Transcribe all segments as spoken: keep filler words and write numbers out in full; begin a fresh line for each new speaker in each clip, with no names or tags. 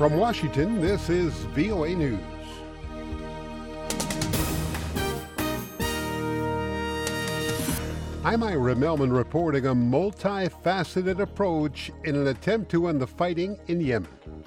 From Washington, this is V O A News. I'm Ira Melman reporting a multifaceted approach in an attempt to end the fighting in Yemen.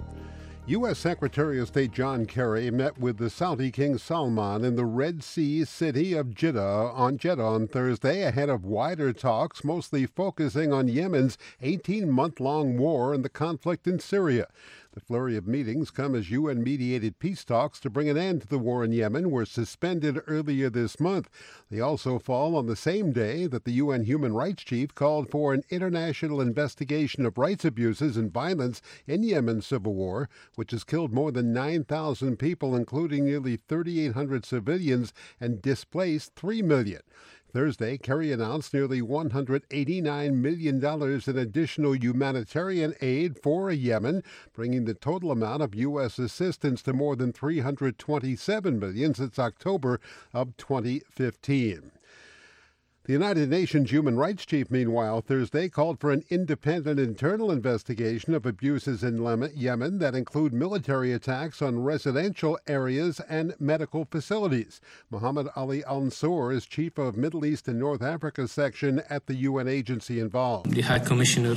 U S. Secretary of State John Kerry met with the Saudi King Salman in the Red Sea city of Jeddah on Jeddah on Thursday ahead of wider talks mostly focusing on Yemen's eighteen-month-long war and the conflict in Syria. The flurry of meetings come as U N-mediated peace talks to bring an end to the war in Yemen were suspended earlier this month. They also fall on the same day that the U N Human Rights Chief called for an international investigation of rights abuses and violence in Yemen's civil war, which has killed more than nine thousand people, including nearly thirty-eight hundred civilians, and displaced three million. Thursday, Kerry announced nearly one hundred eighty-nine million dollars in additional humanitarian aid for Yemen, bringing the total amount of U S assistance to more than three hundred twenty-seven million dollars since October of twenty fifteen. The United Nations Human Rights Chief, meanwhile, Thursday called for an independent internal investigation of abuses in Yemen that include military attacks on residential areas and medical facilities. Mohammed Ali Al-Ansur is chief of Middle East and North Africa section at the U N agency involved.
The High Commissioner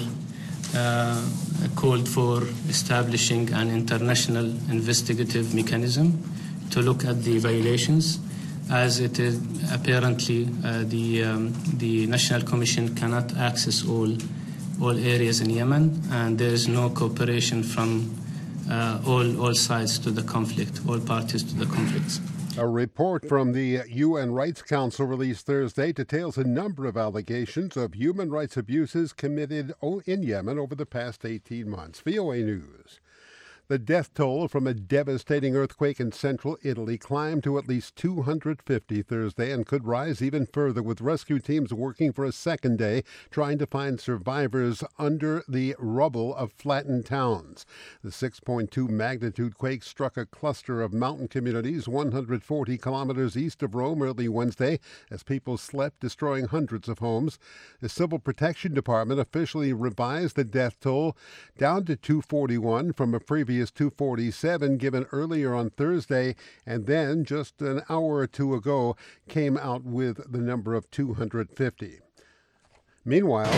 uh, called for establishing an international investigative mechanism to look at the violations, as it is apparently uh, the um, the National Commission cannot access all all areas in Yemen, and there is no cooperation from uh, all all sides to the conflict, all parties to the conflict.
A report from the U N Rights Council released Thursday details a number of allegations of human rights abuses committed in Yemen over the past eighteen months. V O A News. The death toll from a devastating earthquake in central Italy climbed to at least two hundred fifty Thursday and could rise even further, with rescue teams working for a second day trying to find survivors under the rubble of flattened towns. The six point two magnitude quake struck a cluster of mountain communities one hundred forty kilometers east of Rome early Wednesday as people slept, destroying hundreds of homes. The Civil Protection Department officially revised the death toll down to two forty-one from a previous two forty-seven given earlier on Thursday, and then just an hour or two ago came out with the number of two hundred fifty. Meanwhile,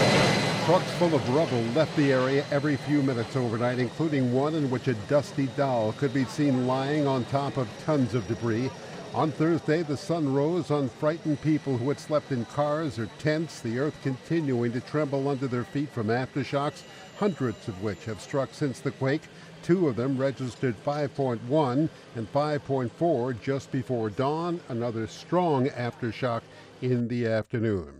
trucks full of rubble left the area every few minutes overnight, including one in which a dusty doll could be seen lying on top of tons of debris. On Thursday, the sun rose on frightened people who had slept in cars or tents, the earth continuing to tremble under their feet from aftershocks, hundreds of which have struck since the quake. Two of them registered five point one and five point four just before dawn, another strong aftershock in the afternoon.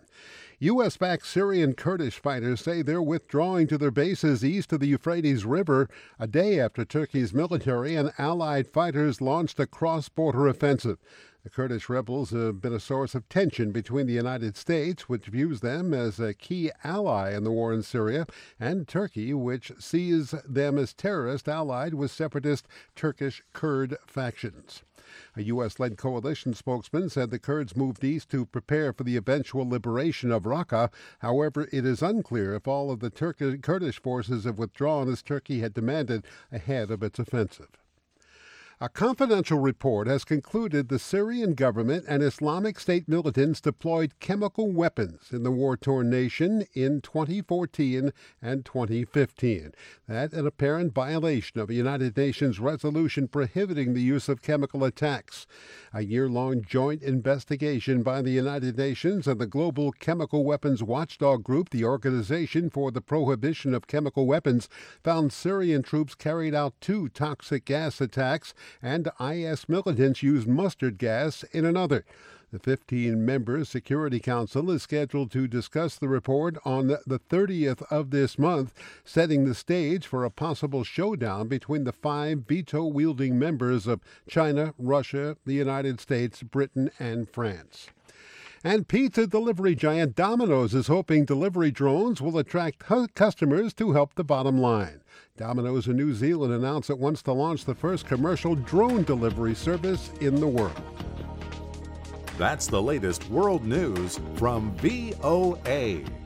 U S-backed Syrian Kurdish fighters say they're withdrawing to their bases east of the Euphrates River a day after Turkey's military and allied fighters launched a cross-border offensive. The Kurdish rebels have been a source of tension between the United States, which views them as a key ally in the war in Syria, and Turkey, which sees them as terrorists allied with separatist Turkish Kurd factions. A U S-led coalition spokesman said the Kurds moved east to prepare for the eventual liberation of Raqqa. However, it is unclear if all of the Turkish Kurdish forces have withdrawn as Turkey had demanded ahead of its offensive. A confidential report has concluded the Syrian government and Islamic State militants deployed chemical weapons in the war-torn nation in twenty fourteen and twenty fifteen. That an apparent violation of a United Nations resolution prohibiting the use of chemical attacks. A year-long joint investigation by the United Nations and the Global Chemical Weapons Watchdog Group, the Organization for the Prohibition of Chemical Weapons, found Syrian troops carried out two toxic gas attacks and I S militants used mustard gas in another. The fifteen-member Security Council is scheduled to discuss the report on the thirtieth of this month, setting the stage for a possible showdown between the five veto-wielding members of China, Russia, the United States, Britain, and France. And pizza delivery giant Domino's is hoping delivery drones will attract customers to help the bottom line. Domino's in New Zealand announced it wants to launch the first commercial drone delivery service in the world.
That's the latest world news from V O A.